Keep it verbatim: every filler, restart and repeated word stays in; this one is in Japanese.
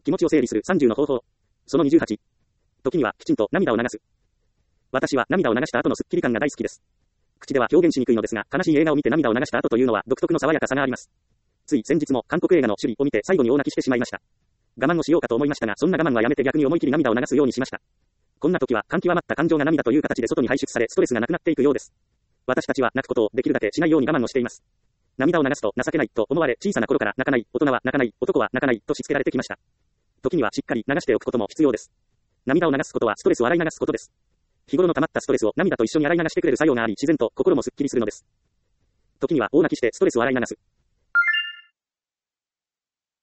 気持ちを整理するさんじゅうの方法。そのにじゅうはち。時にはきちんと涙を流す。私は涙を流した後のスッキリ感が大好きです。口では表現しにくいのですが、悲しい映画を見て涙を流した後というのは独特の爽やかさがあります。つい先日も韓国映画の首里を見て最後に大泣きしてしまいました。我慢をしようかと思いましたが、そんな我慢はやめて逆に思い切り涙を流すようにしました。こんな時は感極まった感情が涙という形で外に排出され、ストレスがなくなっていくようです。私たちは泣くことをできるだけしないように我慢をしています。涙を流すと情けないと思われ、小さな頃から泣かない、大人は泣かない、男は泣かないとしつけられてきました。時にはしっかり流しておくことも必要です。涙を流すことはストレスを洗い流すことです。日頃の溜まったストレスを涙と一緒に洗い流してくれる作用があり、自然と心もすっきりするのです。時には大泣きしてストレスを洗い流す。